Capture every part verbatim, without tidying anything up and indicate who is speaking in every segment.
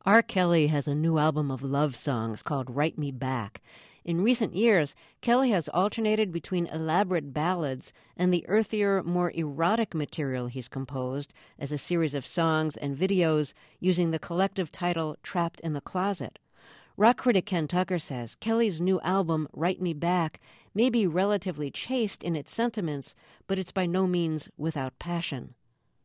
Speaker 1: R. Kelly has a new album of love songs called Write Me Back. In recent years, Kelly has alternated between elaborate ballads and the earthier, more erotic material he's composed as a series of songs and videos using the collective title Trapped in the Closet. Rock critic Ken Tucker says Kelly's new album, Write Me Back, may be relatively chaste in its sentiments, but it's by no means without passion.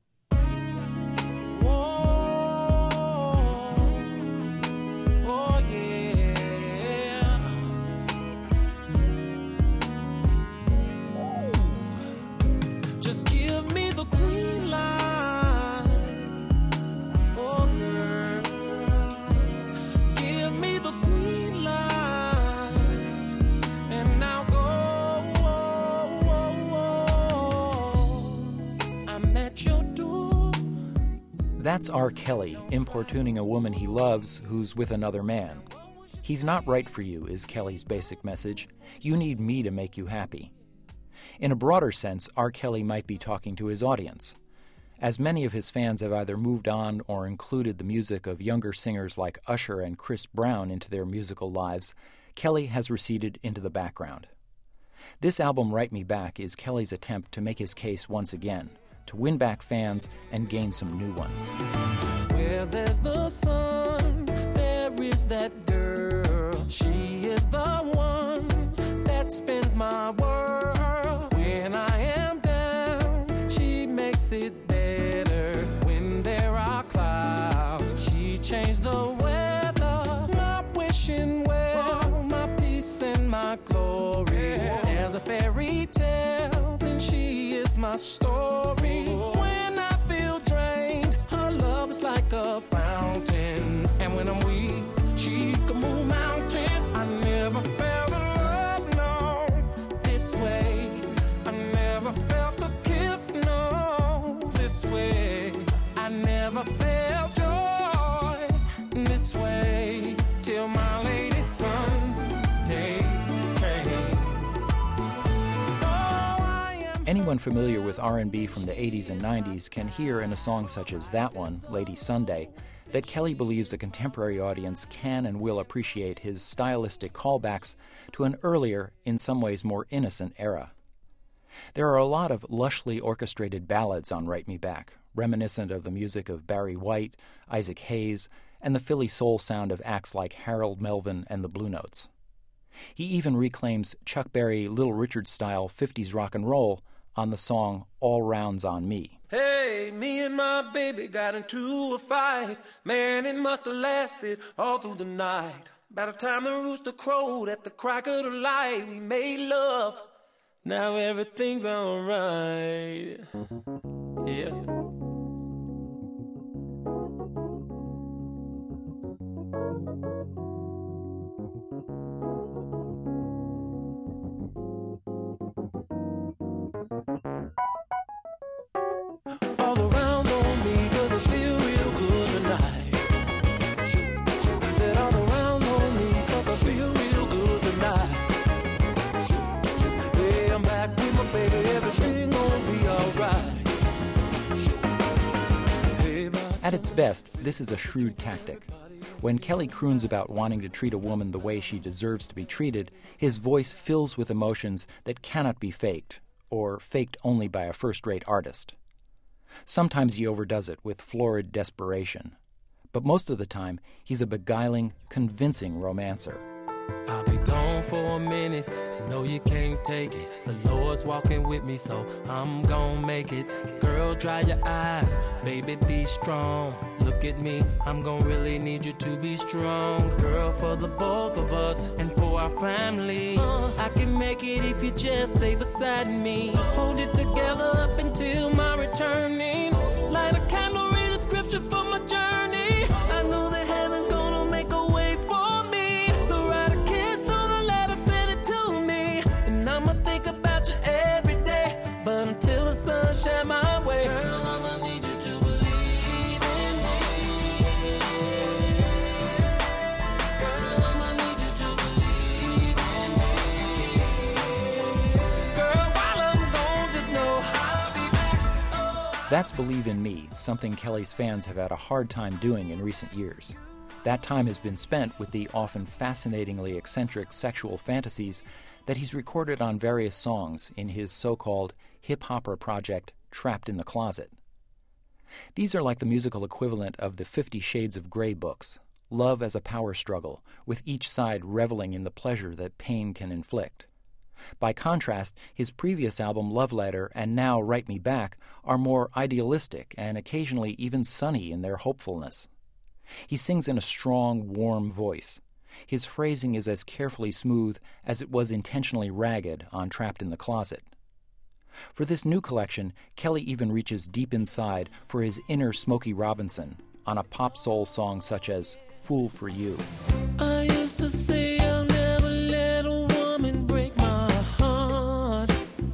Speaker 2: That's R. Kelly importuning a woman he loves who's with another man. He's not right for you, is Kelly's basic message. You need me to make you happy. In a broader sense, R. Kelly might be talking to his audience. As many of his fans have either moved on or included the music of younger singers like Usher and Chris Brown into their musical lives, Kelly has receded into the background. This album, Write Me Back, is Kelly's attempt to make his case once again, to win back fans and gain some new ones.
Speaker 3: Where there's the sun, there is that girl. She is the one that spins my world. When I am down, she makes it better. When there are clouds, she changed the weather. My wishing well, my peace and my glory. There's a fairy tale, and she is my story. When I feel drained, her love is like a fountain. And when I'm weak, she can move mountains. I never felt a love, no, this way. I never felt a kiss, no, this way. I never felt joy this way. Till my lady Sunday came.
Speaker 2: Anyone familiar with R and B from the eighties and nineties can hear in a song such as that one, Lady Sunday, that Kelly believes a contemporary audience can and will appreciate his stylistic callbacks to an earlier, in some ways more innocent era. There are a lot of lushly orchestrated ballads on Write Me Back, reminiscent of the music of Barry White, Isaac Hayes, and the Philly soul sound of acts like Harold Melvin and the Blue Notes. He even reclaims Chuck Berry Little Richard-style fifties rock and roll on the song All Rounds on Me.
Speaker 3: Hey, me and my baby got into a fight. Man, it must have lasted all through the night. By the time the rooster crowed at the crack of the light, we made love. Now everything's alright. Yeah.
Speaker 2: At its best, this is a shrewd tactic. When Kelly croons about wanting to treat a woman the way she deserves to be treated, his voice fills with emotions that cannot be faked, or faked only by a first-rate artist. Sometimes he overdoes it with florid desperation, but most of the time, he's a beguiling, convincing romancer.
Speaker 3: I'll be gone for a minute, you know you can't take it. The Lord's walking with me, so I'm gonna make it. Girl, dry your eyes, baby, be strong. Look at me, I'm gonna really need you to be strong. Girl, for the both of us and for our family, uh, I can make it if you just stay beside me. Hold it together up until my returning. Light a candle, read a scripture for my journey. I know that heaven's gonna make a way for me. So write a kiss on a letter, send it to me. And I'ma think about you every day. But until the sun shine my way, girl, I'ma need you to believe in me. Girl, I'ma need you to believe in me. Girl, while I'm gone, just know I'll be back.
Speaker 2: That's Believe in Me, something Kelly's fans have had a hard time doing in recent years. That time has been spent with the often fascinatingly eccentric sexual fantasies that he's recorded on various songs in his so-called hip-hopper project, Trapped in the Closet. These are like the musical equivalent of the Fifty Shades of Grey books, love as a power struggle, with each side reveling in the pleasure that pain can inflict. By contrast, his previous album Love Letter and now Write Me Back are more idealistic and occasionally even sunny in their hopefulness. He sings in a strong, warm voice. His phrasing is as carefully smooth as it was intentionally ragged on Trapped in the Closet. For this new collection, Kelly even reaches deep inside for his inner Smokey Robinson on a pop soul song such as Fool for You.
Speaker 3: I used to say I'll never let a woman break my heart.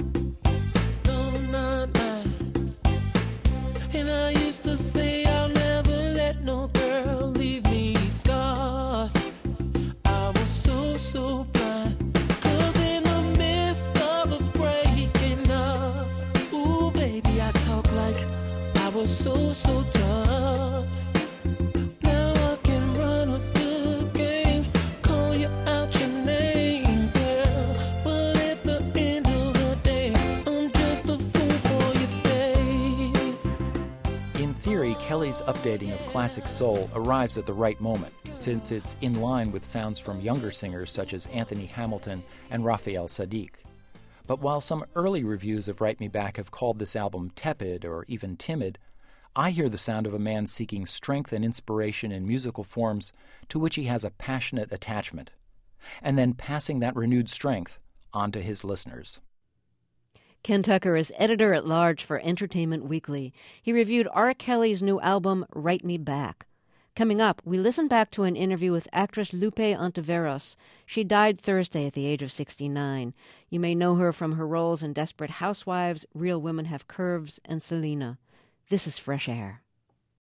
Speaker 3: No, not mine. And I used to say I'll never let no girl leave me scarred. I was so, so blind. Cause in the midst of us breaking up, ooh, baby, I talk like I was so, so tough. Now I can run a good game, call you out your name, girl. But at the end of the day, I'm just a fool for you, babe.
Speaker 2: In theory, Kelly's updating of classic soul arrives at the right moment, since it's in line with sounds from younger singers such as Anthony Hamilton and Raphael Saadiq. But while some early reviews of Write Me Back have called this album tepid or even timid, I hear the sound of a man seeking strength and inspiration in musical forms to which he has a passionate attachment, and then passing that renewed strength on to his listeners.
Speaker 1: Ken Tucker is editor-at-large for Entertainment Weekly. He reviewed R. Kelly's new album, Write Me Back. Coming up, we listen back to an interview with actress Lupe Ontiveros. She died Thursday at the age of sixty-nine. You may know her from her roles in Desperate Housewives, Real Women Have Curves, and Selena. This is Fresh Air.